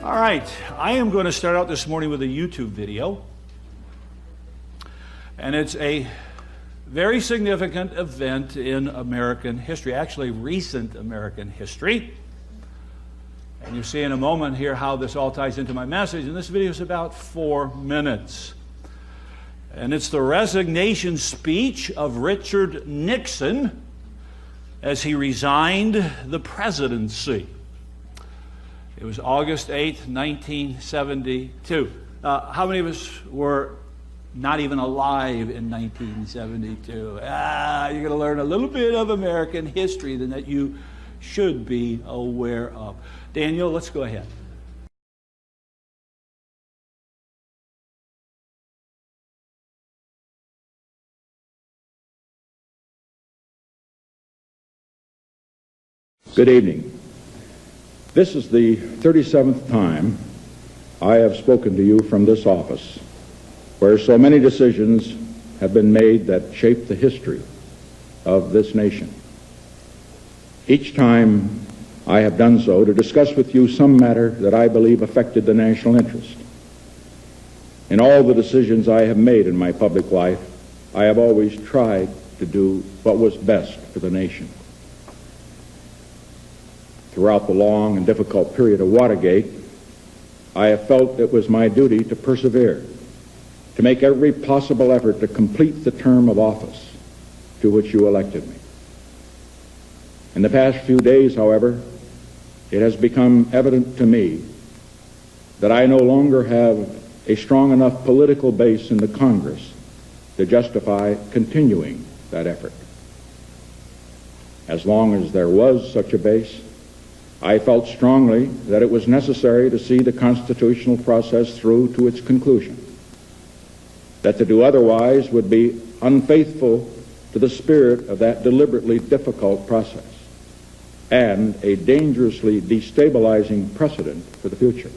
All right, I am going to start out this morning with a YouTube video. And it's a very significant event in American history, actually recent American history. And you'll see in a moment here how this all ties into my message. And this video is about 4 minutes. And it's the resignation speech of Richard Nixon as he resigned the presidency. It was August 8th, 1972. How many of us were not even alive in 1972? You're going to learn a little bit of American history that you should be aware of. Daniel, let's go ahead. Good evening. This is the 37th time I have spoken to you from this office, where so many decisions have been made that shape the history of this nation. Each time I have done so to discuss with you some matter that I believe affected the national interest. In all the decisions I have made in my public life, I have always tried to do what was best for the nation. Throughout the long and difficult period of Watergate, I have felt it was my duty to persevere, to make every possible effort to complete the term of office to which you elected me. In the past few days, however, it has become evident to me that I no longer have a strong enough political base in the Congress to justify continuing that effort. As long as there was such a base, I felt strongly that it was necessary to see the constitutional process through to its conclusion, that to do otherwise would be unfaithful to the spirit of that deliberately difficult process and a dangerously destabilizing precedent for the future.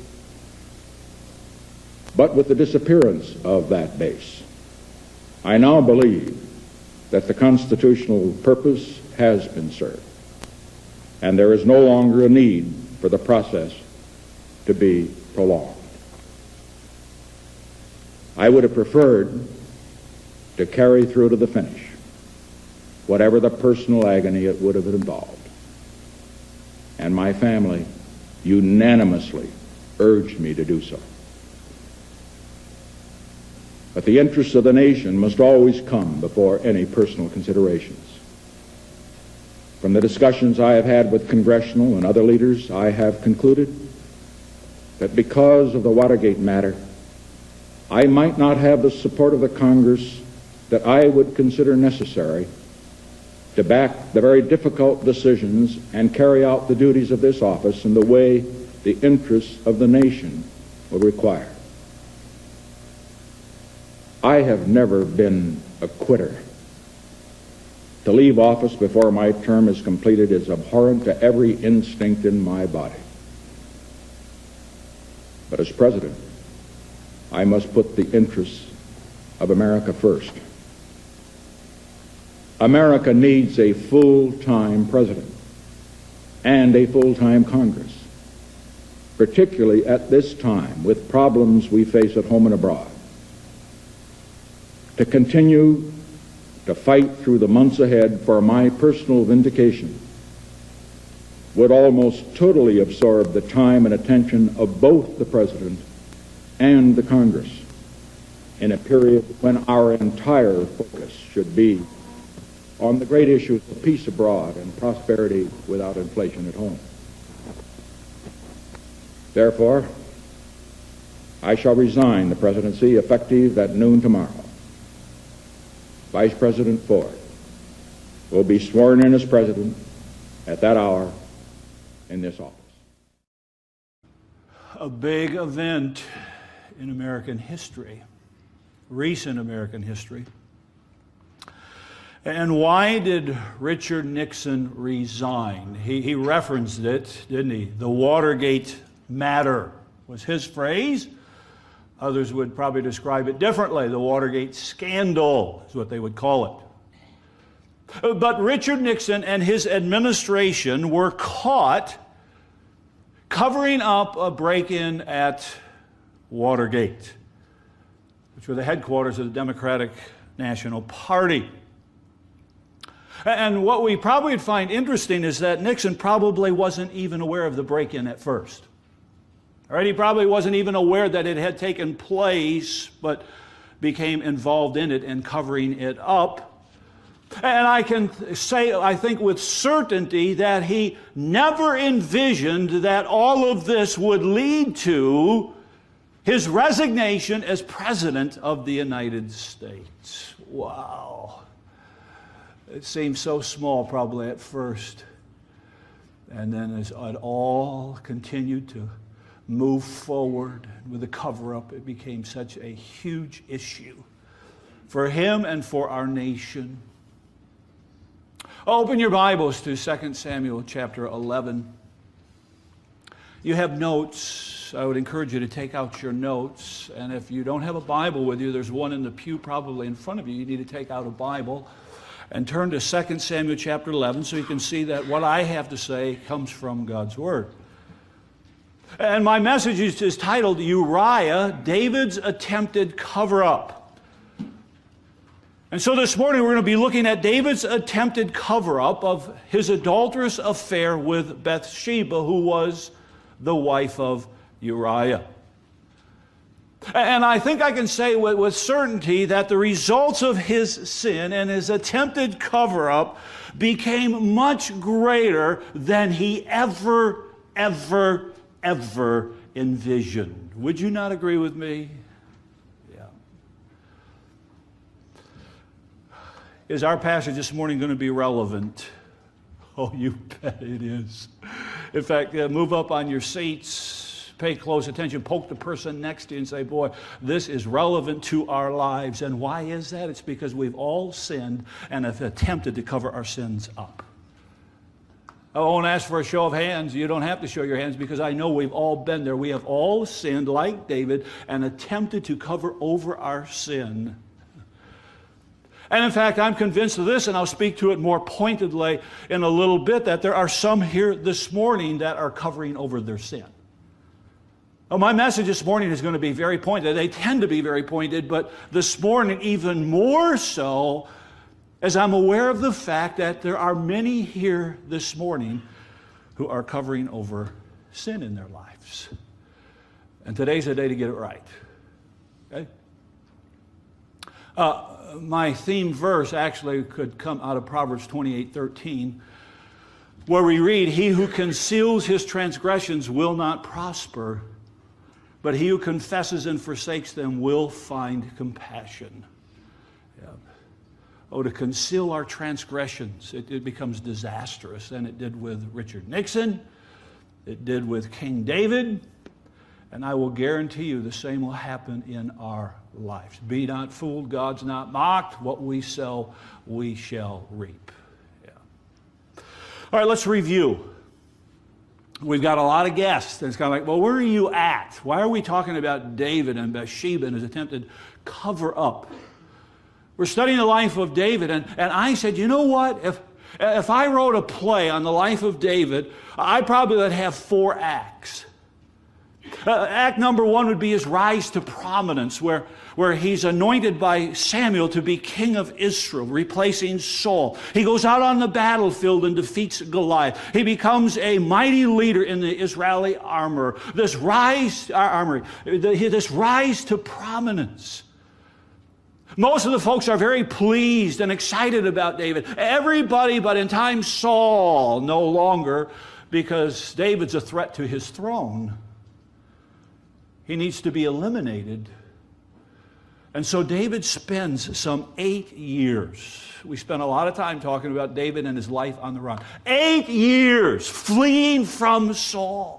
But with the disappearance of that base, I now believe that the constitutional purpose has been served, and there is no longer a need for the process to be prolonged. I would have preferred to carry through to the finish, whatever the personal agony it would have involved. And my family unanimously urged me to do so. But the interests of the nation must always come before any personal considerations. From the discussions I have had with congressional and other leaders, I have concluded that because of the Watergate matter, I might not have the support of the Congress that I would consider necessary to back the very difficult decisions and carry out the duties of this office in the way the interests of the nation will require. I have never been a quitter. To leave office before my term is completed is abhorrent to every instinct in my body. But as president, I must put the interests of America first. America needs a full-time president and a full-time Congress, particularly at this time with problems we face at home and abroad. To continue to fight through the months ahead for my personal vindication would almost totally absorb the time and attention of both the President and the Congress in a period when our entire focus should be on the great issues of peace abroad and prosperity without inflation at home. Therefore, I shall resign the presidency effective at noon tomorrow. Vice President Ford will be sworn in as president at that hour in this office. A big event in American history, recent American history. And why did Richard Nixon resign? He referenced it, didn't he? The Watergate matter was his phrase. Others would probably describe it differently. The Watergate scandal is what they would call it. But Richard Nixon and his administration were caught covering up a break-in at Watergate, which were the headquarters of the Democratic National Party. And what we probably would find interesting is that Nixon probably wasn't even aware of the break-in at first. All right, he probably wasn't even aware that it had taken place, but became involved in it and covering it up. And I can say, I think with certainty, that he never envisioned that all of this would lead to his resignation as President of the United States. Wow. It seemed so small probably at first. And then as it all continued to move forward with the cover-up, it became such a huge issue for him and for our nation. Open your Bibles to 2 Samuel chapter 11. You have notes. I would encourage you to take out your notes. And if you don't have a Bible with you, there's one in the pew probably in front of you. You need to take out a Bible and turn to 2 Samuel chapter 11 so you can see that what I have to say comes from God's Word. And my message is titled, Uriah, David's Attempted Cover-Up. And so this morning we're going to be looking at David's attempted cover-up of his adulterous affair with Bathsheba, who was the wife of Uriah. And I think I can say with certainty that the results of his sin and his attempted cover-up became much greater than he ever envisioned. Would you not agree with me? Yeah. Is our passage this morning going to be relevant? Oh, you bet it is. In fact, move up on your seats, pay close attention, poke the person next to you and say, boy, this is relevant to our lives. And why is that? It's because we've all sinned and have attempted to cover our sins up. I won't ask for a show of hands. You don't have to show your hands because I know we've all been there. We have all sinned like David and attempted to cover over our sin. And in fact, I'm convinced of this, and I'll speak to it more pointedly in a little bit, that there are some here this morning that are covering over their sin. Well, my message this morning is going to be very pointed. They tend to be very pointed, but this morning even more so, as I'm aware of the fact that there are many here this morning who are covering over sin in their lives. And today's the day to get it right. Okay? My theme verse actually could come out of Proverbs 28:13, where we read, he who conceals his transgressions will not prosper, but he who confesses and forsakes them will find compassion. Yeah. Oh, to conceal our transgressions, it becomes disastrous. And it did with Richard Nixon. It did with King David. And I will guarantee you the same will happen in our lives. Be not fooled, God's not mocked. What we sow, we shall reap. Yeah. All right, let's review. We've got a lot of guests. And it's kind of like, well, where are you at? Why are we talking about David and Bathsheba and his attempted cover-up? We're studying the life of David, and I said, you know what? If I wrote a play on the life of David, I probably would have 4 acts. Act number 1 would be his rise to prominence, where he's anointed by Samuel to be king of Israel, replacing Saul. He goes out on the battlefield and defeats Goliath. He becomes a mighty leader in the Israeli army. This rise to prominence. Most of the folks are very pleased and excited about David. Everybody but in time Saul no longer, because David's a threat to his throne. He needs to be eliminated. And so David spends some 8 years. We spent a lot of time talking about David and his life on the run. 8 years fleeing from Saul.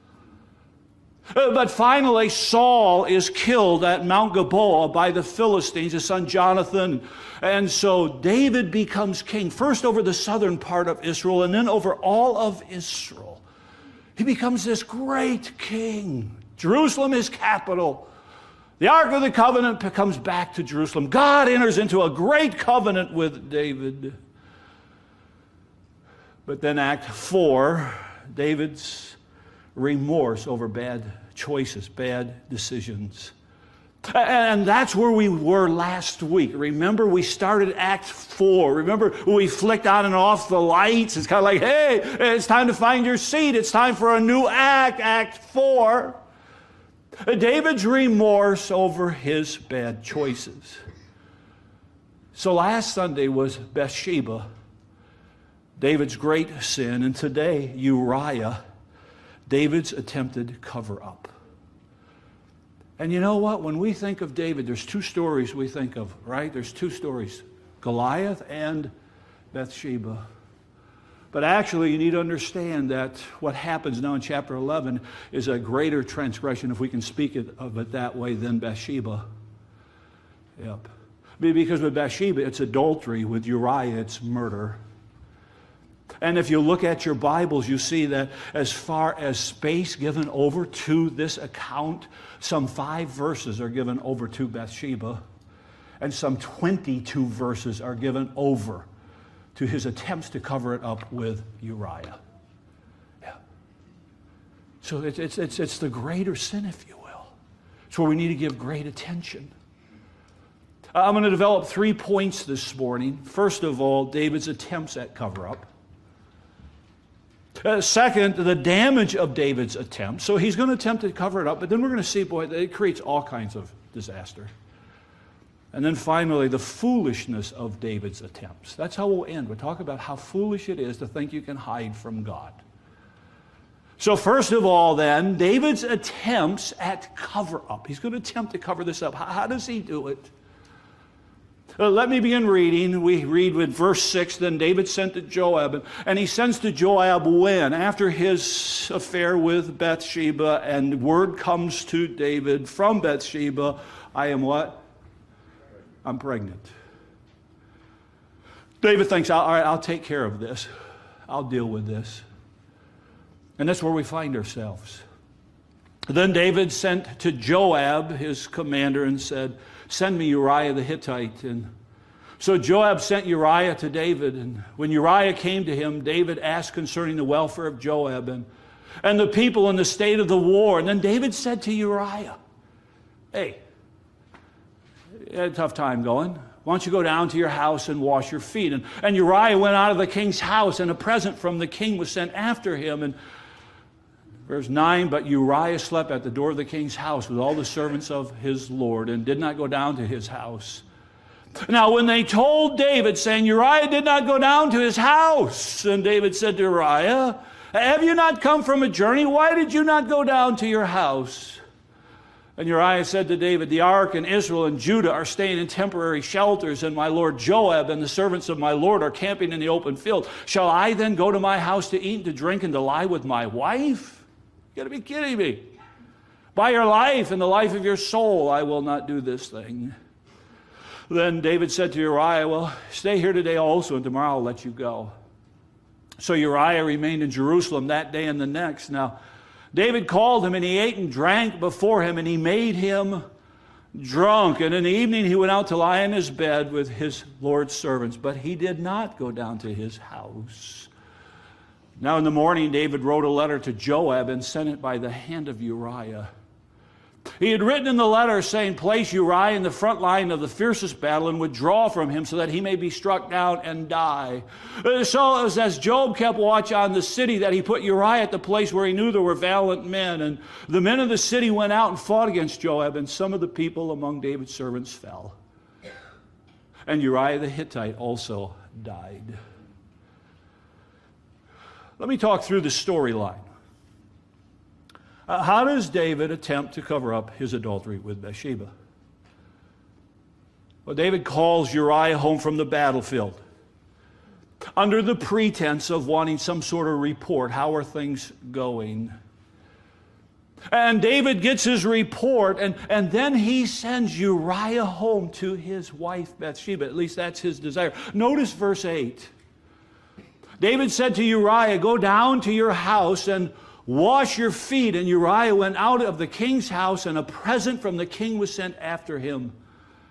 But finally, Saul is killed at Mount Gilboa by the Philistines, his son Jonathan. And so David becomes king, first over the southern part of Israel and then over all of Israel. He becomes this great king. Jerusalem is capital. The Ark of the Covenant comes back to Jerusalem. God enters into a great covenant with David. But then Act 4, David's remorse over bad choices, bad decisions. And that's where we were last week. Remember, we started Act 4. Remember, we flicked on and off the lights. It's kind of like, hey, it's time to find your seat. It's time for a new act, Act 4. David's remorse over his bad choices. So last Sunday was Bathsheba, David's great sin, and today, Uriah, David's attempted cover-up. And you know what? When we think of David, there's two stories we think of, right? There's two stories, Goliath and Bathsheba. But actually, you need to understand that what happens now in chapter 11 is a greater transgression, if we can speak of it that way, than Bathsheba. Yep. Because with Bathsheba, it's adultery. With Uriah, it's murder. And if you look at your Bibles, you see that as far as space given over to this account, some 5 verses are given over to Bathsheba, and some 22 verses are given over to his attempts to cover it up with Uriah. Yeah. So it's the greater sin, if you will. It's where we need to give great attention. I'm going to develop 3 points this morning. First of all, David's attempts at cover-up. Second, the damage of David's attempt. So he's going to attempt to cover it up, but then we're going to see, boy, it creates all kinds of disaster. And then finally, the foolishness of David's attempts. That's how we'll end. We'll talk about how foolish it is to think you can hide from God. So first of all, then, David's attempts at cover-up. He's going to attempt to cover this up. How does he do it? Let me begin reading. We read with verse 6, then David sent to Joab, and he sends to Joab when? After his affair with Bathsheba, and word comes to David from Bathsheba, I am what? I'm pregnant. David thinks, all right, I'll take care of this. I'll deal with this. And that's where we find ourselves. Then David sent to Joab, his commander, and said, send me Uriah the Hittite. And so Joab sent Uriah to David. And when Uriah came to him, David asked concerning the welfare of Joab and the people and the state of the war. And then David said to Uriah, hey, you had a tough time going. Why don't you go down to your house and wash your feet? And Uriah went out of the king's house, and a present from the king was sent after him. And verse 9, but Uriah slept at the door of the king's house with all the servants of his Lord and did not go down to his house. Now when they told David, saying, Uriah did not go down to his house, and David said to Uriah, have you not come from a journey? Why did you not go down to your house? And Uriah said to David, the ark and Israel and Judah are staying in temporary shelters, and my lord Joab and the servants of my lord are camping in the open field. Shall I then go to my house to eat and to drink and to lie with my wife? You got to be kidding me. By your life and the life of your soul, I will not do this thing. Then David said to Uriah, well, stay here today also, and tomorrow I'll let you go. So Uriah remained in Jerusalem that day and the next. Now, David called him, and he ate and drank before him, and he made him drunk. And in the evening he went out to lie in his bed with his Lord's servants, but he did not go down to his house. Now in the morning David wrote a letter to Joab and sent it by the hand of Uriah. He had written in the letter saying, place Uriah in the front line of the fiercest battle and withdraw from him so that he may be struck down and die. So it was as Joab kept watch on the city that he put Uriah at the place where he knew there were valiant men. And the men of the city went out and fought against Joab, and some of the people among David's servants fell. And Uriah the Hittite also died. Let me talk through the storyline. How does David attempt to cover up his adultery with Bathsheba? Well, David calls Uriah home from the battlefield under the pretense of wanting some sort of report. How are things going? And David gets his report, and then he sends Uriah home to his wife Bathsheba. At least that's his desire. Notice verse 8. David said to Uriah, go down to your house and wash your feet. And Uriah went out of the king's house, and a present from the king was sent after him.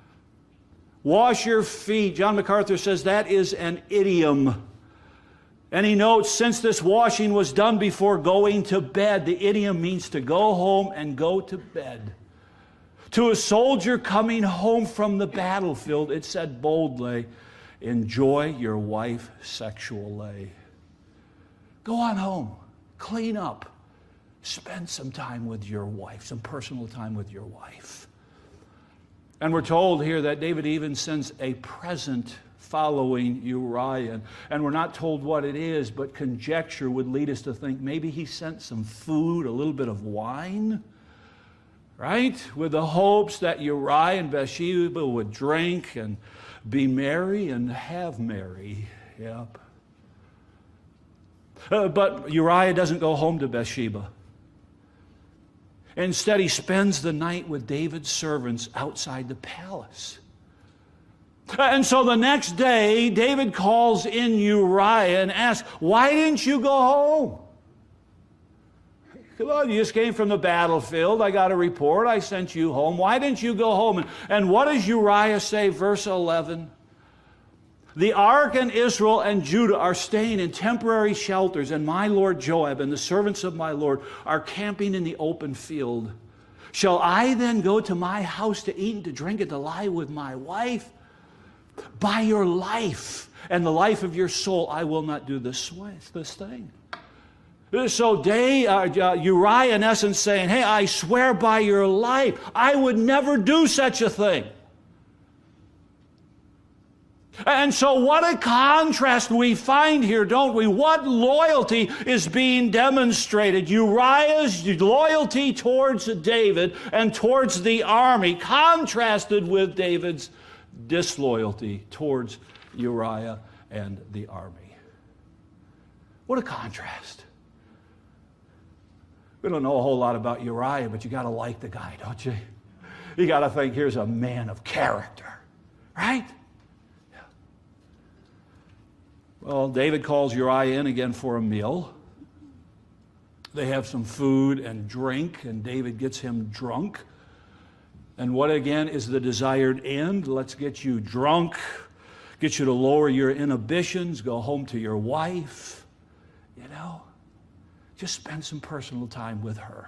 Wash your feet. John MacArthur says that is an idiom. And he notes, since this washing was done before going to bed, the idiom means to go home and go to bed. To a soldier coming home from the battlefield, it said boldly, enjoy your wife sexually. Go on home, clean up, spend some time with your wife, some personal time with your wife. And we're told here that David even sends a present following Uriah. And we're not told what it is, but conjecture would lead us to think maybe he sent some food, a little bit of wine, right? With the hopes that Uriah and Bathsheba would drink and be merry and have merry. Yep. But Uriah doesn't go home to Bathsheba. Instead, he spends the night with David's servants outside the palace. And so the next day, David calls in Uriah and asks, why didn't you go home? Come on, you just came from the battlefield. I got a report. I sent you home. Why didn't you go home? And what does Uriah say? Verse 11. The ark and Israel and Judah are staying in temporary shelters, and my lord Joab and the servants of my lord are camping in the open field. Shall I then go to my house to eat and to drink and to lie with my wife? By your life and the life of your soul, I will not do this thing. So Uriah, in essence, saying, hey, I swear by your life, I would never do such a thing. And so what a contrast we find here, don't we? What loyalty is being demonstrated? Uriah's loyalty towards David and towards the army contrasted with David's disloyalty towards Uriah and the army. What a contrast. We don't know a whole lot about Uriah, but you got to like the guy, don't you? You got to think, here's a man of character, right? Well, David calls Uriah in again for a meal. They have some food and drink, and David gets him drunk. And what again is the desired end? Let's get you drunk, get you to lower your inhibitions, go home to your wife, just spend some personal time with her.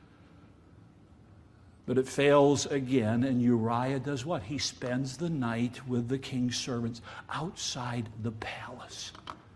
But it fails again, and Uriah does what? He spends the night with the king's servants outside the palace.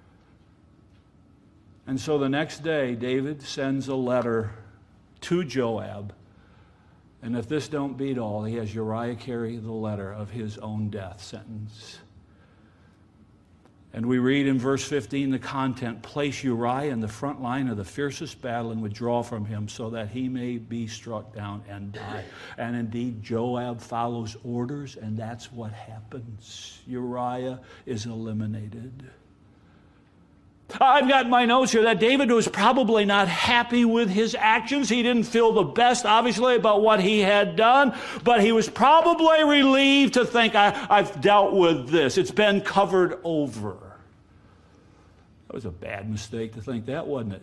And so the next day, David sends a letter to Joab. And if this don't beat all, he has Uriah carry the letter of his own death sentence. And we read in verse 15 the content, place Uriah in the front line of the fiercest battle and withdraw from him so that he may be struck down and die. And indeed, Joab follows orders, and that's what happens. Uriah is eliminated. I've got my notes here that David was probably not happy with his actions. He didn't feel the best, obviously, about what he had done, but he was probably relieved to think, I've dealt with this. It's been covered over. That was a bad mistake to think that, wasn't it?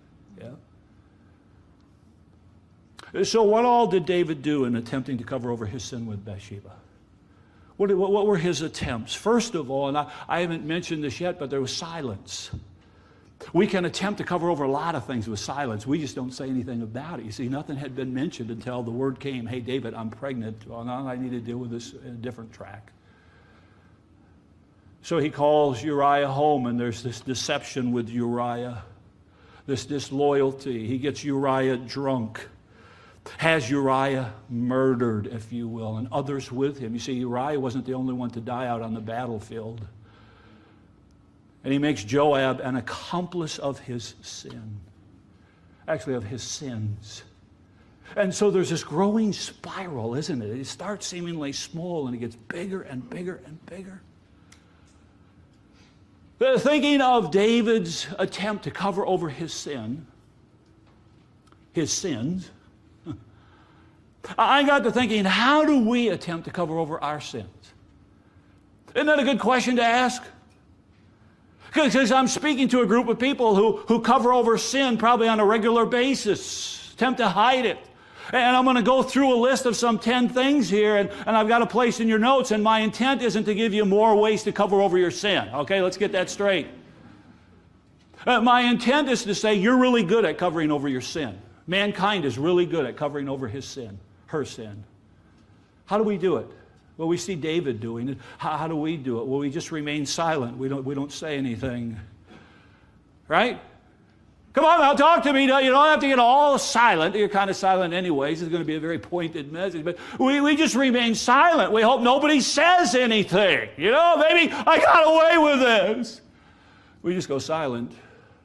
Yeah. So what all did David do in attempting to cover over his sin with Bathsheba? What were his attempts? First of all, and I haven't mentioned this yet, but there was silence. We can attempt to cover over a lot of things with silence. We just don't say anything about it. You see, nothing had been mentioned until the word came, hey, David, I'm pregnant. Well, now I need to deal with this in a different track. So he calls Uriah home, and there's this deception with Uriah, this disloyalty. He gets Uriah drunk, has Uriah murdered, if you will, and others with him. You see, Uriah wasn't the only one to die out on the battlefield. And he makes Joab an accomplice of his sin. Actually, of his sins. And so there's this growing spiral, isn't it? It starts seemingly small, and it gets bigger and bigger and bigger. Thinking of David's attempt to cover over his sins, I got to thinking, how do we attempt to cover over our sins? Isn't that a good question to ask? Because I'm speaking to a group of people who cover over sin probably on a regular basis, attempt to hide it. And I'm going to go through a list of some 10 things here, and I've got a place in your notes, and my intent isn't to give you more ways to cover over your sin. Okay, let's get that straight. My intent is to say you're really good at covering over your sin. Mankind is really good at covering over his sin, her sin. How do we do it? Well, we see David doing it. How do we do it? Well, we just remain silent. We don't say anything. Right? Come on now, talk to me. You don't have to get all silent. You're kind of silent anyways. It's going to be a very pointed message. But we just remain silent. We hope nobody says anything. Maybe I got away with this. We just go silent.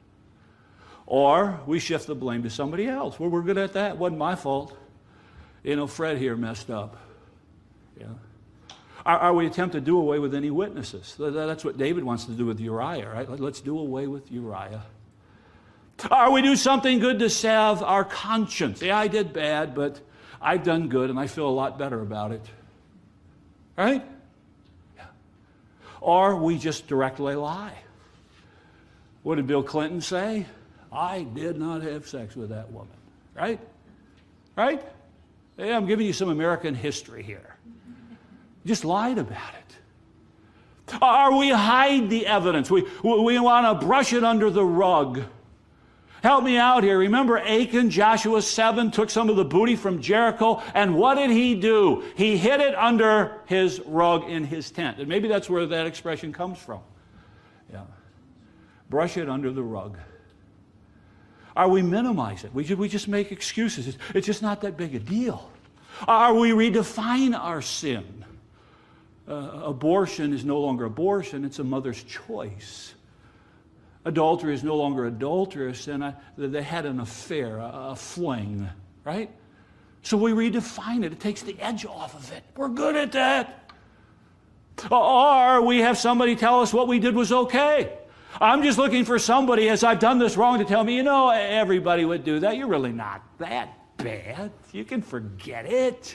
Or we shift the blame to somebody else. Well, we're good at that. It wasn't my fault. Fred here messed up. Yeah. Or we attempt to do away with any witnesses. That's what David wants to do with Uriah, right? Let's do away with Uriah. Or we do something good to salve our conscience. Yeah, I did bad, but I've done good, and I feel a lot better about it. Right? Yeah. Or we just directly lie. What did Bill Clinton say? I did not have sex with that woman. Right? Right? Yeah, I'm giving you some American history here. Just lied about it. Or we hide the evidence. We want to brush it under the rug. Help me out here. Remember Achan, Joshua 7, took some of the booty from Jericho, and what did he do? He hid it under his rug in his tent. And maybe that's where that expression comes from. Yeah. Brush it under the rug. Or we minimize it. We just make excuses. It's just not that big a deal. Or we redefine our sin. Abortion is no longer abortion, it's a mother's choice. Adultery is no longer adulterous, and they had an affair, a fling, right? So we redefine it. It takes the edge off of it. We're good at that. Or we have somebody tell us what we did was okay. I'm just looking for somebody, as I've done this wrong, to tell me, everybody would do that. You're really not that bad. You can forget it.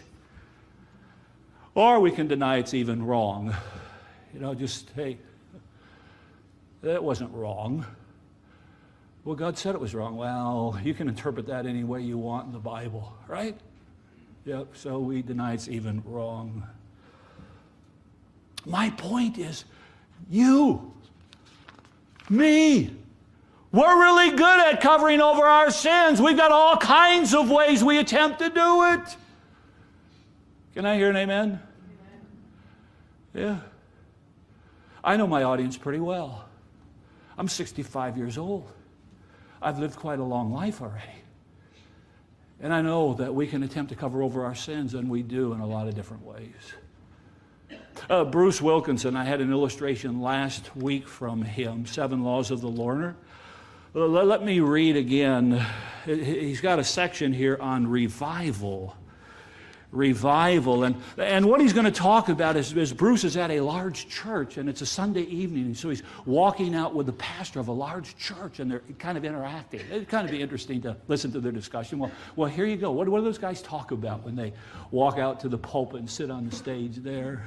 Or we can deny it's even wrong. Hey, that wasn't wrong. Well, God said it was wrong. Well, you can interpret that any way you want in the Bible, right? Yep, so we deny it's even wrong. My point is, you, me, we're really good at covering over our sins. We've got all kinds of ways we attempt to do it. Can I hear an amen? Yeah. I know my audience pretty well. I'm 65 years old. I've lived quite a long life already. And I know that we can attempt to cover over our sins, and we do in a lot of different ways. Bruce Wilkinson, I had an illustration last week from him, 7 Laws of the Learner. Let me read again. He's got a section here on revival. And what he's going to talk about is Bruce is at a large church, and it's a Sunday evening, and so he's walking out with the pastor of a large church, and they're kind of interacting. It'd kind of be interesting to listen to their discussion. Well, here you go. What do those guys talk about when they walk out to the pulpit and sit on the stage there?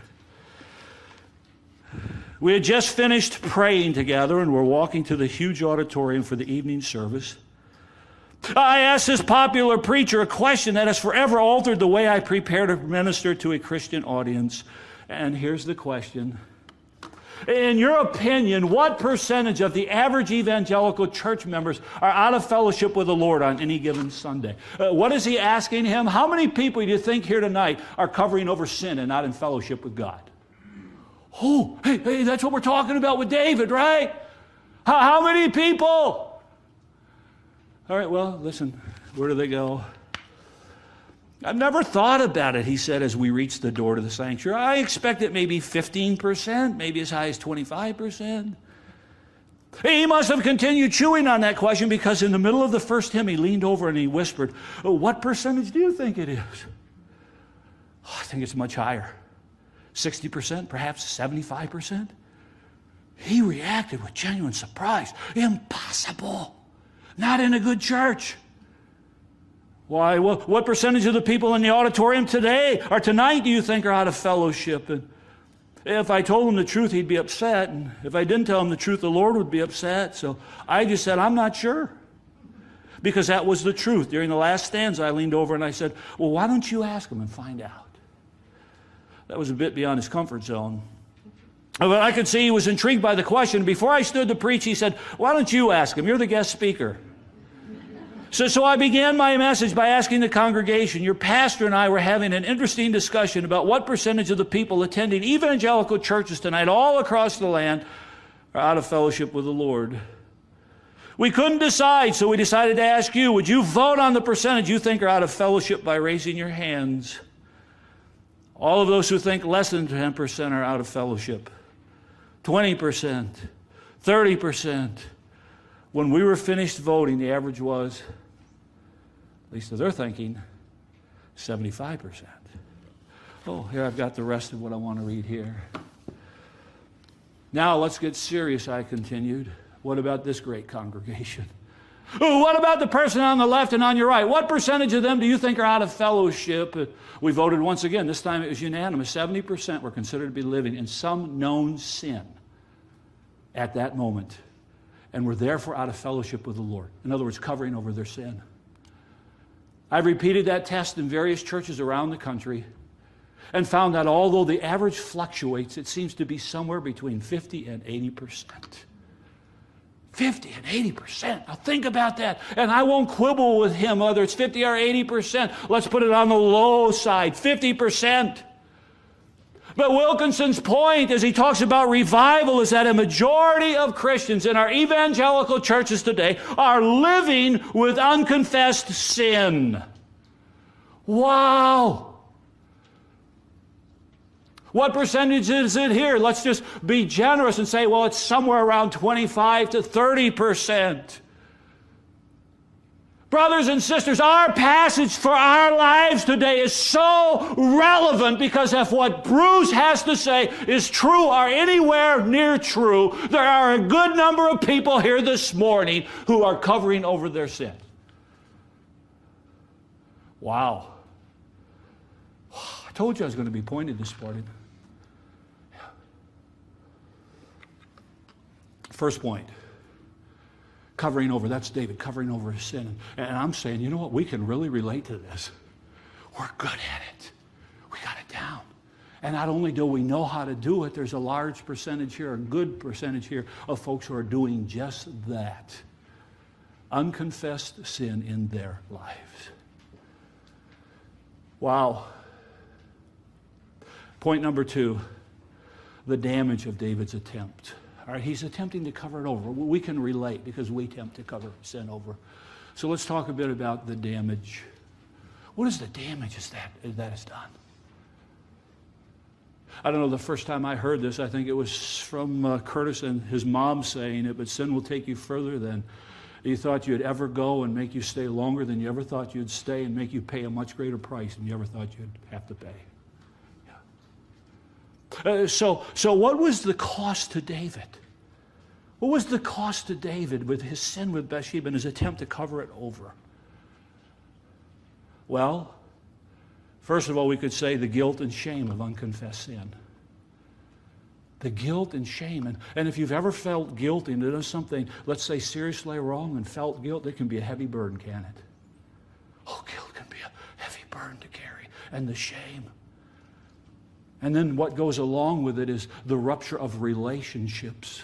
We had just finished praying together, and we're walking to the huge auditorium for the evening service. I asked this popular preacher a question that has forever altered the way I prepare to minister to a Christian audience. And here's the question. In your opinion, what percentage of the average evangelical church members are out of fellowship with the Lord on any given Sunday? What is he asking him? How many people do you think here tonight are covering over sin and not in fellowship with God? Oh, hey, that's what we're talking about with David, right? How many people? All right, well, listen, where do they go? I've never thought about it, he said, as we reached the door to the sanctuary. I expect it maybe 15%, maybe as high as 25%. He must have continued chewing on that question because in the middle of the first hymn, he leaned over and he whispered, what percentage do you think it is? I think it's much higher. 60%, perhaps 75%. He reacted with genuine surprise. Impossible. Not in a good church. Why? Well, what percentage of the people in the auditorium today or tonight do you think are out of fellowship? And if I told him the truth, he'd be upset. And if I didn't tell him the truth, the Lord would be upset. So I just said, I'm not sure. Because that was the truth. During the last stanza, I leaned over and I said, well, why don't you ask him and find out? That was a bit beyond his comfort zone. But I could see he was intrigued by the question. Before I stood to preach, he said, "Why don't you ask him? You're the guest speaker." So I began my message by asking the congregation. Your pastor and I were having an interesting discussion about what percentage of the people attending evangelical churches tonight all across the land are out of fellowship with the Lord. We couldn't decide, so we decided to ask you, would you vote on the percentage you think are out of fellowship by raising your hands? All of those who think less than 10% are out of fellowship. 20%, 30%. When we were finished voting, the average was, at least to their thinking, 75%. Oh, here I've got the rest of what I want to read here. Now let's get serious, I continued. What about this great congregation? What about the person on the left and on your right? What percentage of them do you think are out of fellowship? We voted once again. This time it was unanimous. 70% were considered to be living in some known sin at that moment and were therefore out of fellowship with the Lord. In other words, covering over their sin. I've repeated that test in various churches around the country and found that although the average fluctuates, it seems to be somewhere between 50 and 80%. 50 and 80%. Now think about that. And I won't quibble with him whether it's 50 or 80%. Let's put it on the low side, 50%. But Wilkinson's point as he talks about revival is that a majority of Christians in our evangelical churches today are living with unconfessed sin. Wow. What percentage is it here? Let's just be generous and say, well, it's somewhere around 25 to 30%. Brothers and sisters, our passage for our lives today is so relevant because if what Bruce has to say is true or anywhere near true, there are a good number of people here this morning who are covering over their sin. Wow. I told you I was going to be pointed this morning. First point, covering over. That's David, covering over his sin. And I'm saying, you know what? We can really relate to this. We're good at it. We got it down. And not only do we know how to do it, there's a large percentage here, a good percentage here, of folks who are doing just that. Unconfessed sin in their lives. Wow. Point number 2, the damage of David's attempt. All right, he's attempting to cover it over. We can relate because we attempt to cover sin over. So let's talk a bit about the damage. What is the damage that is done? I don't know, the first time I heard this, I think it was from Curtis and his mom saying it, but sin will take you further than you thought you'd ever go and make you stay longer than you ever thought you'd stay and make you pay a much greater price than you ever thought you'd have to pay. So what was the cost to David? What was the cost to David with his sin with Bathsheba and his attempt to cover it over? Well, first of all, we could say the guilt and shame of unconfessed sin. The guilt and shame. And if you've ever felt guilty and done something, let's say seriously wrong and felt guilt, it can be a heavy burden, can it? Oh, guilt can be a heavy burden to carry. And the shame. And then what goes along with it is the rupture of relationships.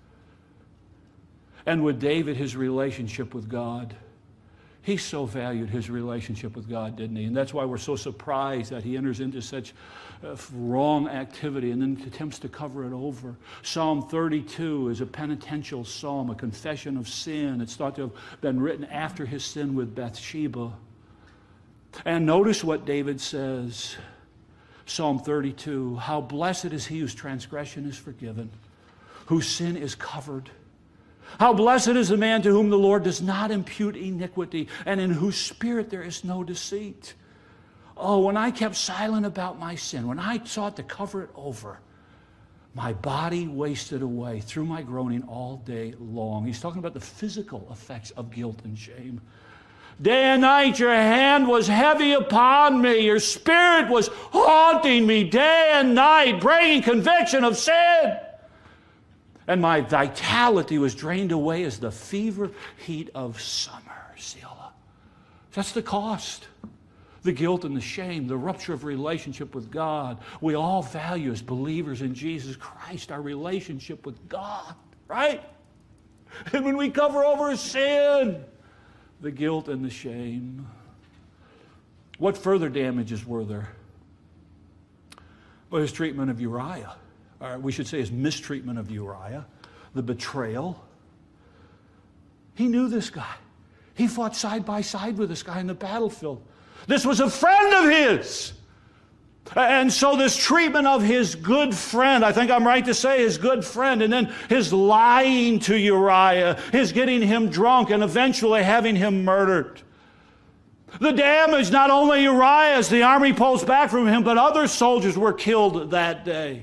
And with David, his relationship with God. He so valued his relationship with God, didn't he? And that's why we're so surprised that he enters into such wrong activity and then attempts to cover it over. Psalm 32 is a penitential psalm, a confession of sin. It's thought to have been written after his sin with Bathsheba. And notice what David says. Psalm 32, how blessed is he whose transgression is forgiven, whose sin is covered. How blessed is the man to whom the Lord does not impute iniquity, and in whose spirit there is no deceit. Oh, when I kept silent about my sin, when I sought to cover it over, my body wasted away through my groaning all day long. He's talking about the physical effects of guilt and shame. Day and night your hand was heavy upon me. Your spirit was haunting me day and night, bringing conviction of sin. And my vitality was drained away as the fever heat of summer. Selah. That's the cost. The guilt and the shame, the rupture of relationship with God. We all value as believers in Jesus Christ our relationship with God, right? And when we cover over sin, the guilt and the shame. What further damages were there? Well, his treatment of Uriah. Or we should say his mistreatment of Uriah. The betrayal. He knew this guy. He fought side by side with this guy in the battlefield. This was a friend of his. And so this treatment of his good friend, I think I'm right to say his good friend, and then his lying to Uriah, his getting him drunk, and eventually having him murdered. The damage, not only Uriah as the army pulls back from him, but other soldiers were killed that day.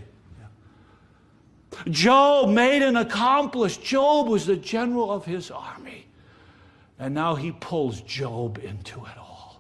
Job made and accomplished. Job was the general of his army. And now he pulls Job into it all.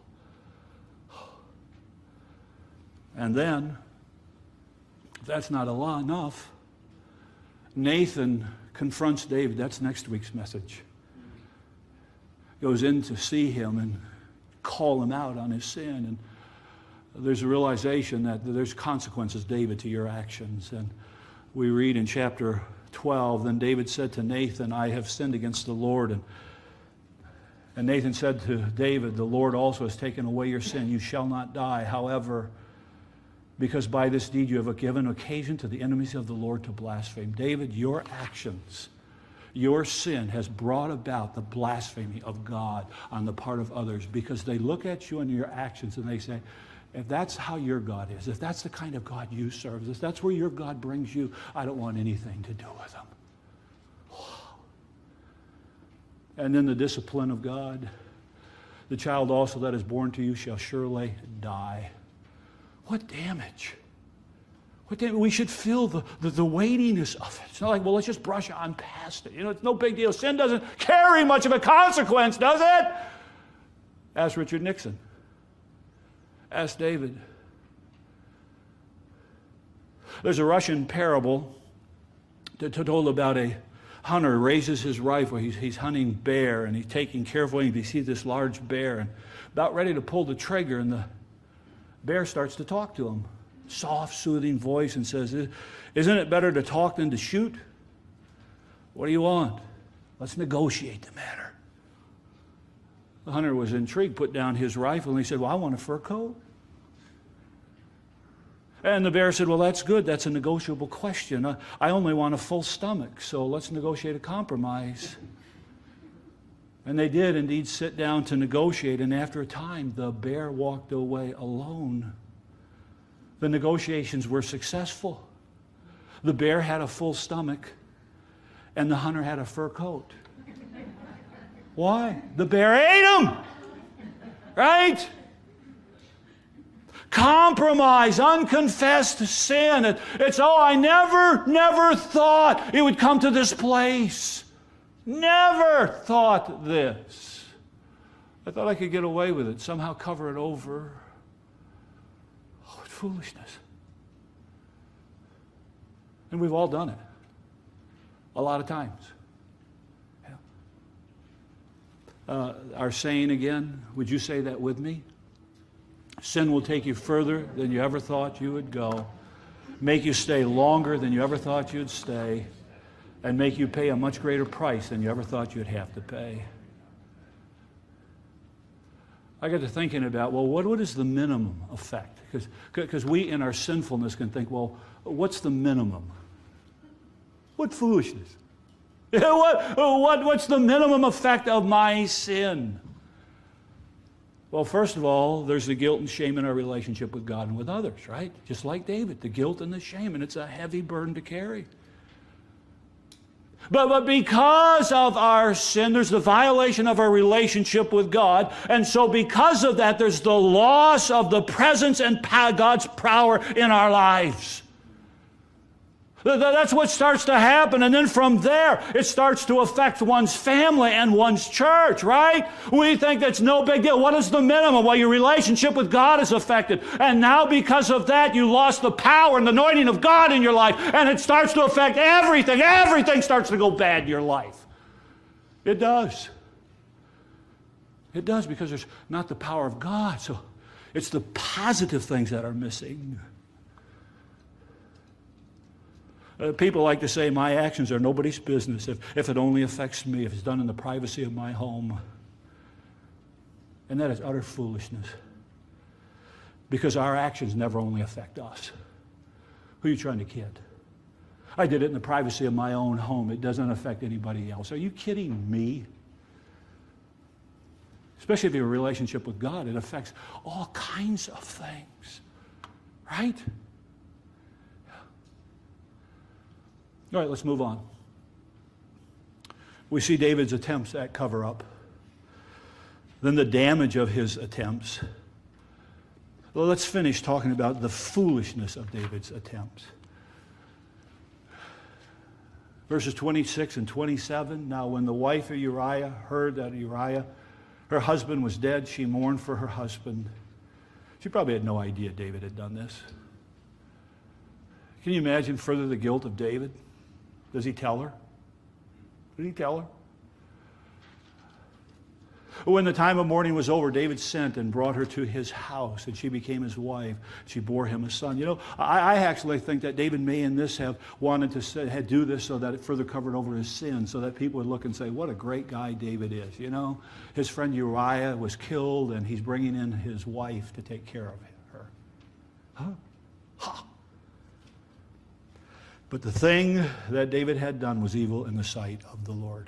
And then, if that's not enough, Nathan confronts David. That's next week's message. Goes in to see him and call him out on his sin. And there's a realization that there's consequences, David, to your actions. And we read in chapter 12, then David said to Nathan, I have sinned against the Lord. And Nathan said to David, the Lord also has taken away your sin. You shall not die. However, because by this deed you have given occasion to the enemies of the Lord to blaspheme. David, your actions, your sin has brought about the blasphemy of God on the part of others, because they look at you and your actions and they say, if that's how your God is, if that's the kind of God you serve, if that's where your God brings you, I don't want anything to do with them. And then the discipline of God. The child also that is born to you shall surely die. What damage? What damage? We should feel the weightiness of it. It's not like, well, let's just brush on past it. You know, it's no big deal. Sin doesn't carry much of a consequence, does it? Ask Richard Nixon. Ask David. There's a Russian parable told about a hunter raises his rifle. He's hunting bear, and he's taking careful aim. He sees this large bear, and about ready to pull the trigger, and the bear starts to talk to him. Soft, soothing voice, and says, isn't it better to talk than to shoot? What do you want? Let's negotiate the matter. The hunter was intrigued, put down his rifle, and he said, well, I want a fur coat. And the bear said, well, that's good. That's a negotiable question. I only want a full stomach, so let's negotiate a compromise. And they did indeed sit down to negotiate, and after a time, the bear walked away alone. The negotiations were successful. The bear had a full stomach, and the hunter had a fur coat. Why? The bear ate him, right? Compromise, unconfessed sin. It's, I never thought it would come to this place. Never thought this. I thought I could get away with it, somehow cover it over. Oh, it's foolishness. And we've all done it. A lot of times. Our saying again, would you say that with me? Sin will take you further than you ever thought you would go, make you stay longer than you ever thought you'd stay, and make you pay a much greater price than you ever thought you'd have to pay. I got to thinking about, well, what is the minimum effect? Because we in our sinfulness can think, well, what's the minimum? What foolishness. What's the minimum effect of my sin? Well, first of all, there's the guilt and shame in our relationship with God and with others, right? Just like David, the guilt and the shame, and it's a heavy burden to carry. But because of our sin, there's the violation of our relationship with God, and so because of that, there's the loss of the presence and God's power in our lives. That's what starts to happen, and then from there, it starts to affect one's family and one's church, right? We think that's no big deal. What is the minimum? Well, your relationship with God is affected, and now because of that, you lost the power and the anointing of God in your life, and it starts to affect everything. Everything starts to go bad in your life. It does. It does, because there's not the power of God. So It's the positive things that are missing. People like to say my actions are nobody's business if it only affects me, if it's done in the privacy of my home. And that is utter foolishness. Because our actions never only affect us. Who are you trying to kid? I did it in the privacy of my own home. It doesn't affect anybody else. Are you kidding me? Especially if you have a relationship with God, it affects all kinds of things. Right? All right, let's move on. We see David's attempts at cover-up. Then the damage of his attempts. Well, let's finish talking about the foolishness of David's attempts. Verses 26 and 27. Now, when the wife of Uriah heard that her husband was dead, she mourned for her husband. She probably had no idea David had done this. Can you imagine further the guilt of David? Does he tell her? Did he tell her? When the time of mourning was over, David sent and brought her to his house, and she became his wife. She bore him a son. You know, I actually think that David may in this have wanted to do this so that it further covered over his sin, so that people would look and say, what a great guy David is. You know, his friend Uriah was killed, and he's bringing in his wife to take care of her. Huh? Ha! But the thing that David had done was evil in the sight of the Lord.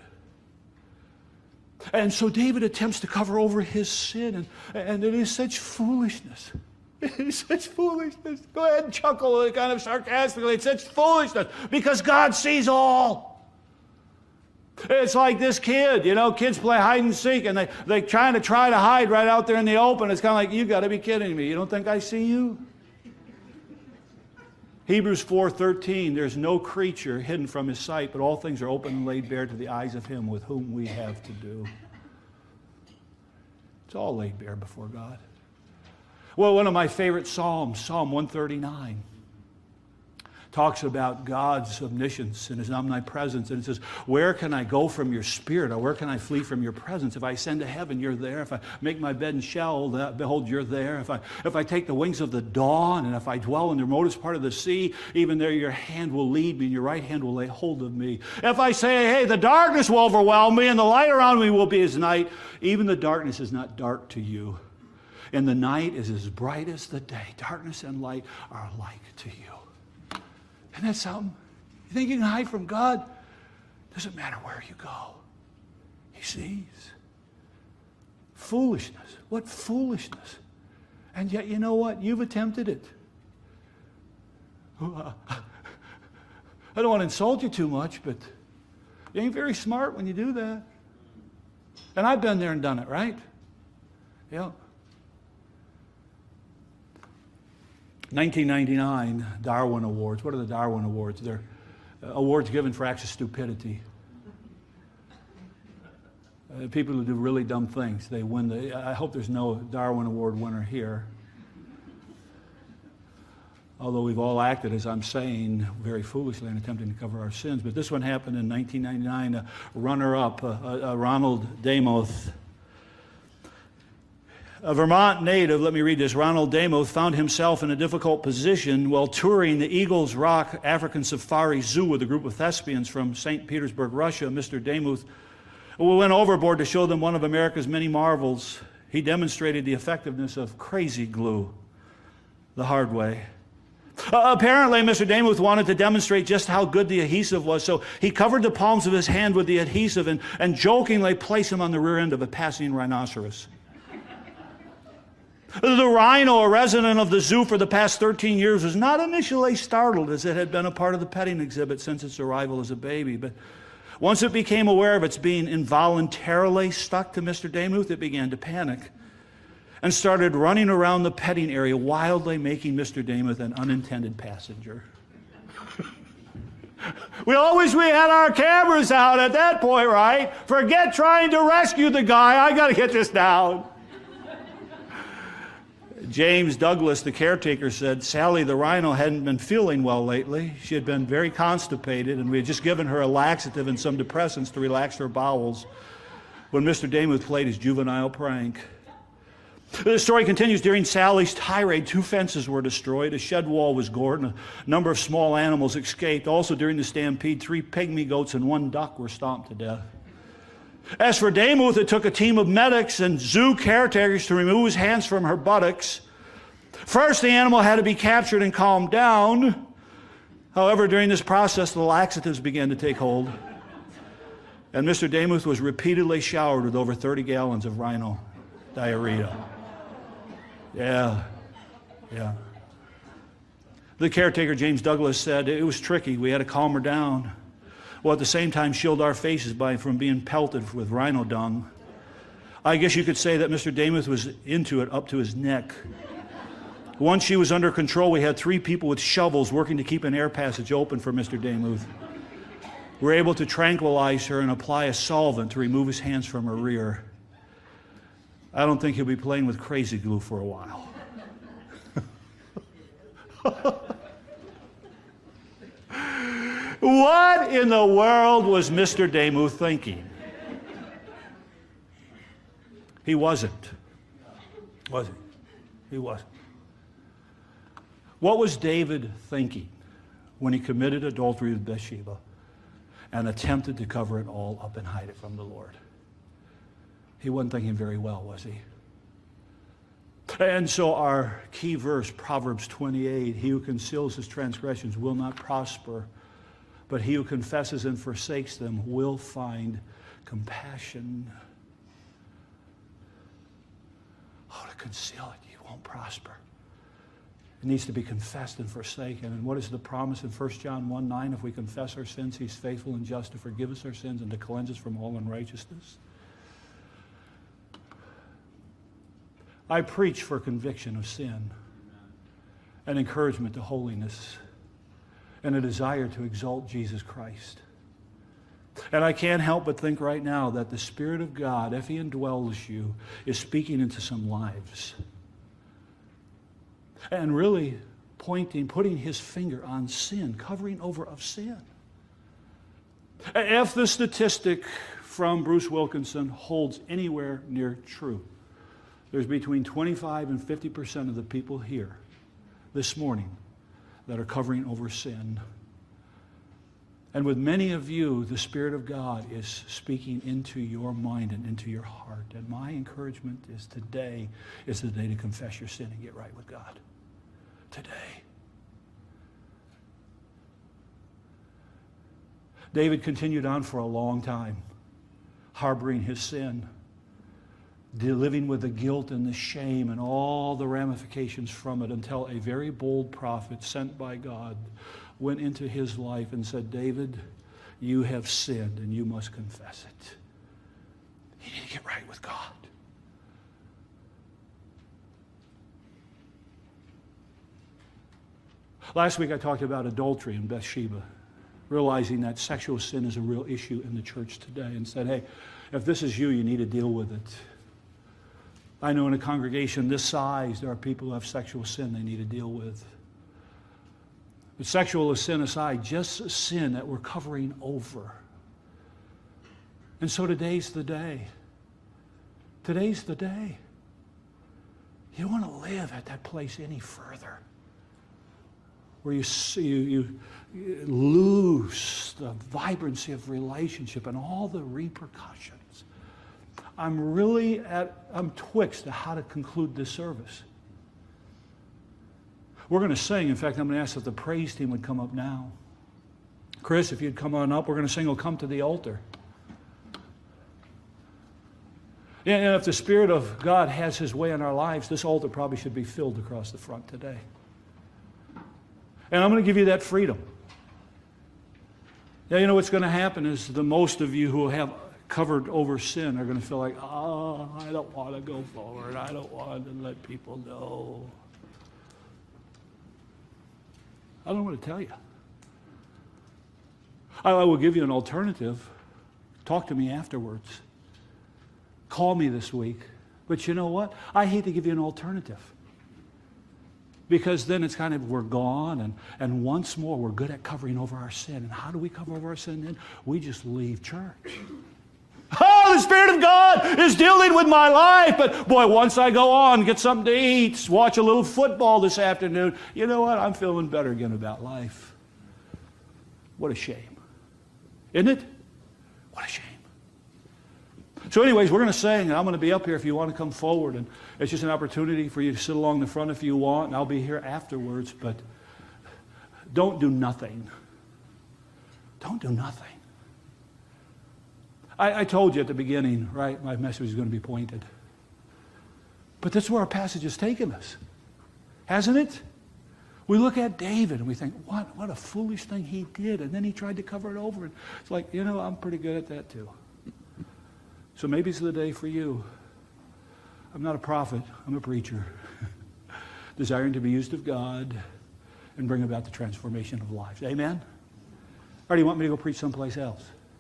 And so David attempts to cover over his sin, and it is such foolishness. It is such foolishness. Go ahead and chuckle kind of sarcastically. It's such foolishness because God sees all. It's like this kid, you know, kids play hide and seek, and they're try to hide right out there in the open. It's kind of like, you got to be kidding me. You don't think I see you? Hebrews 4:13, there's no creature hidden from his sight, but all things are open and laid bare to the eyes of him with whom we have to do. It's all laid bare before God. Well, one of my favorite Psalms, Psalm 139, talks about God's omniscience and his omnipresence. And it says, where can I go from your spirit, or where can I flee from your presence? If I ascend to heaven, you're there. If I make my bed in Sheol, behold, you're there. If I take the wings of the dawn, and if I dwell in the remotest part of the sea, even there your hand will lead me, and your right hand will lay hold of me. If I say, hey, the darkness will overwhelm me, and the light around me will be as night, even the darkness is not dark to you. And the night is as bright as the day. Darkness and light are alike to you. Isn't that something? You think you can hide from God? Doesn't matter where you go. He sees. Foolishness. What foolishness. And yet, you know what? You've attempted it. I don't want to insult you too much, but you ain't very smart when you do that. And I've been there and done it, right? Yeah. 1999 Darwin Awards. What are the Darwin Awards? They're awards given for acts of stupidity. People who do really dumb things, they win. I hope there's no Darwin Award winner here. Although we've all acted, as I'm saying, very foolishly in attempting to cover our sins. But this one happened in 1999. A runner-up, Ronald Damoth. A Vermont native, let me read this. Ronald Damoth found himself in a difficult position while touring the Eagles Rock African Safari Zoo with a group of thespians from St. Petersburg, Russia. Mr. Damoth went overboard to show them one of America's many marvels. He demonstrated the effectiveness of crazy glue the hard way. Apparently, Mr. Damoth wanted to demonstrate just how good the adhesive was, so he covered the palms of his hand with the adhesive and jokingly placed them on the rear end of a passing rhinoceros. The rhino, a resident of the zoo for the past 13 years, was not initially startled, as it had been a part of the petting exhibit since its arrival as a baby. But once it became aware of its being involuntarily stuck to Mr. Damoth, it began to panic and started running around the petting area, wildly making Mr. Damoth an unintended passenger. We had our cameras out at that point, right? Forget trying to rescue the guy. I got to get this down. James Douglas, the caretaker, said Sally the rhino hadn't been feeling well lately. She had been very constipated, and we had just given her a laxative and some depressants to relax her bowels when Mr. Damoth played his juvenile prank. The story continues. During Sally's tirade, 2 fences were destroyed, a shed wall was gored, and a number of small animals escaped. Also during the stampede, 3 pygmy goats and 1 duck were stomped to death. As for Demuth, it took a team of medics and zoo caretakers to remove his hands from her buttocks. First, the animal had to be captured and calmed down. However, during this process, the laxatives began to take hold. And Mr. Demuth was repeatedly showered with over 30 gallons of rhino diarrhea. Yeah. The caretaker, James Douglas, said it was tricky. We had to calm her down, while at the same time shield our faces from being pelted with rhino dung. I guess you could say that Mr. Demuth was into it up to his neck. Once she was under control, we had 3 people with shovels working to keep an air passage open for Mr. Demuth. We were able to tranquilize her and apply a solvent to remove his hands from her rear. I don't think he'll be playing with crazy glue for a while. What in the world was Mr. Demuth thinking? He wasn't. Was he? He wasn't. What was David thinking when he committed adultery with Bathsheba and attempted to cover it all up and hide it from the Lord? He wasn't thinking very well, was he? And so our key verse, Proverbs 28, he who conceals his transgressions will not prosper, but he who confesses and forsakes them will find compassion. Oh, to conceal it, you won't prosper. It needs to be confessed and forsaken. And what is the promise in 1 John 1:9? If we confess our sins, he's faithful and just to forgive us our sins and to cleanse us from all unrighteousness. I preach for conviction of sin, an encouragement to holiness, and a desire to exalt Jesus Christ. And I can't help but think right now that the Spirit of God, if he indwells you, is speaking into some lives. And really putting his finger on sin, covering over of sin. If the statistic from Bruce Wilkinson holds anywhere near true, there's between 25 and 50% of the people here this morning that are covering over sin. And with many of you, the Spirit of God is speaking into your mind and into your heart. And my encouragement is today is the day to confess your sin and get right with God. Today. David continued on for a long time, harboring his sin, living with the guilt and the shame and all the ramifications from it, until a very bold prophet sent by God went into his life and said, David, you have sinned and you must confess it. You need to get right with God. Last week I talked about adultery and Bathsheba, realizing that sexual sin is a real issue in the church today, and said, hey, if this is you, you need to deal with it. I know in a congregation this size, there are people who have sexual sin they need to deal with. But sexual sin aside, just sin that we're covering over. And so today's the day. Today's the day. You don't want to live at that place any further, where you lose the vibrancy of relationship and all the repercussions. I'm twixt to how to conclude this service. We're going to sing. In fact, I'm going to ask if the praise team would come up now. Chris, if you'd come on up, we're going to sing, "Oh, Come to the Altar." And if the Spirit of God has his way in our lives, this altar probably should be filled across the front today. And I'm going to give you that freedom. Yeah, you know what's going to happen is the most of you who have covered over sin are going to feel like, oh, I don't want to go forward. I don't want to let people know. I don't want to tell you. I will give you an alternative. Talk to me afterwards. Call me this week. But you know what? I hate to give you an alternative. Because then it's kind of, we're gone, and once more, we're good at covering over our sin. And how do we cover over our sin then? We just leave church. Oh, oh, the Spirit of God is dealing with my life. But boy, once I go on, get something to eat, watch a little football this afternoon, you know what? I'm feeling better again about life. What a shame. Isn't it? What a shame. So anyways, we're going to sing, and I'm going to be up here if you want to come forward. And it's just an opportunity for you to sit along the front if you want, and I'll be here afterwards. But don't do nothing. Don't do nothing. I told you at the beginning, right, my message is going to be pointed. But that's where our passage has taken us, hasn't it? We look at David and we think, what a foolish thing he did. And then he tried to cover it over. And it's like, you know, I'm pretty good at that too. So maybe it's the day for you. I'm not a prophet. I'm a preacher. Desiring to be used of God and bring about the transformation of lives. Amen? Or do you want me to go preach someplace else?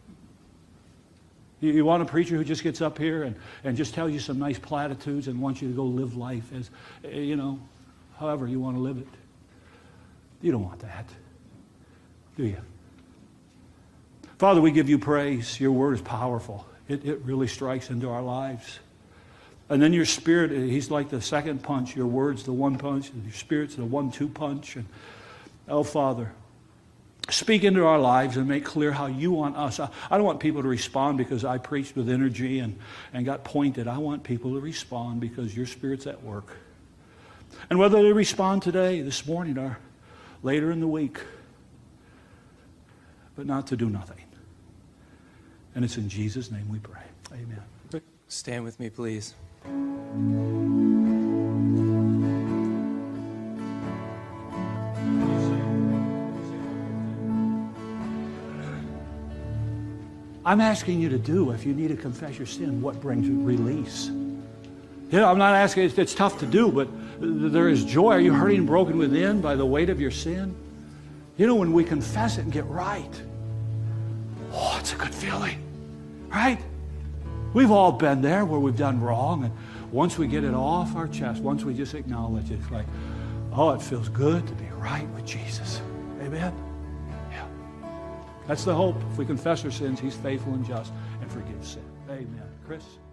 You want a preacher who just gets up here and just tells you some nice platitudes and wants you to go live life as, you know, however you want to live it. You don't want that, do you? Father, we give you praise. Your word is powerful. It really strikes into our lives. And then your Spirit, he's like the second punch. Your word's the one punch. Your Spirit's the 1-2 punch. And, oh, Father, speak into our lives and make clear how you want us. I don't want people to respond because I preached with energy and got pointed. I want people to respond because your Spirit's at work. And whether they respond today, this morning, or later in the week, but not to do nothing. And it's in Jesus' name we pray. Amen. Stand with me, please. I'm asking you to do, if you need to confess your sin, what brings release. You know, I'm not asking, it's tough to do, but there is joy. Are you hurting and broken within by the weight of your sin? You know, when we confess it and get right, oh, it's a good feeling, right? We've all been there where we've done wrong, and once we get it off our chest, once we just acknowledge it, it's like, oh, it feels good to be right with Jesus. Amen? Yeah. That's the hope. If we confess our sins, he's faithful and just and forgives sin. Amen. Chris?